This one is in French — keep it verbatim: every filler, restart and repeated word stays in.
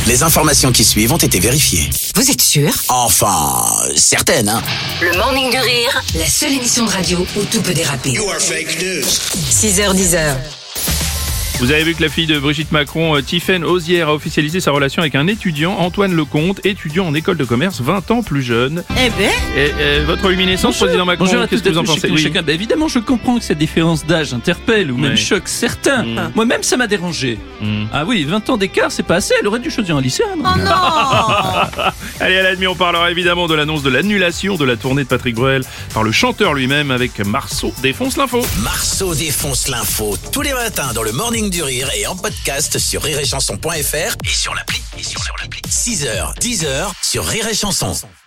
Les informations qui suivent ont été vérifiées. Vous êtes sûr? Enfin, certaines, hein. Le Morning du Rire, la seule émission de radio où tout peut déraper. You are fake news. six heures, dix heures. Vous avez vu que la fille de Brigitte Macron, euh, Tiffaine Ozière, a officialisé sa relation avec un étudiant, Antoine Lecomte, étudiant en école de commerce, vingt ans plus jeune. Eh ben Et, euh, votre luminescence, Bonjour. président Macron, Bonjour à qu'est-ce toutes que vous et en tous, pensez? chacun, Oui. chacun. Ben évidemment, je comprends que cette différence d'âge interpelle ou même Ouais. choque certains. Mm. Moi-même, ça m'a dérangé. Mm. Ah oui, vingt ans d'écart, c'est pas assez. Elle aurait dû choisir un lycéen. non Allez, à la demi, on parlera évidemment de l'annonce de l'annulation de la tournée de Patrick Bruel par le chanteur lui-même avec Marceau défonce l'info. Marceau défonce l'info tous les matins dans le Morning du Rire et en podcast sur rire et chanson point f r et sur l'appli. Et sur l'appli. six heures, dix heures sur Rire et Chanson.